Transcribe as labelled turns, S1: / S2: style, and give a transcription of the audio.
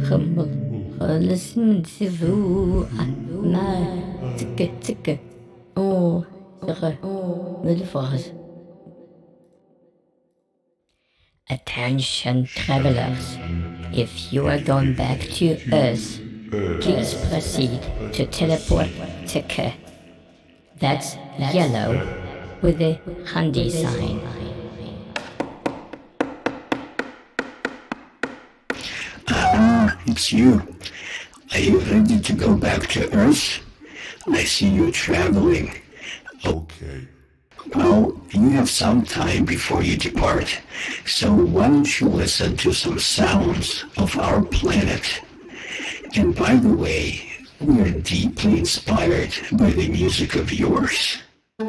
S1: Relativement à ma tic oh nouvelle phrase. Attention travelers, if you are going back to Earth, please proceed to teleport ticket. That's yellow with a handy sign.
S2: It's you. Are you ready to go back to Earth? I see you traveling.
S3: Okay.
S2: Well, you have some time before you depart, so why don't you listen to some sounds of our planet? And by the way, we are deeply inspired by the music of yours.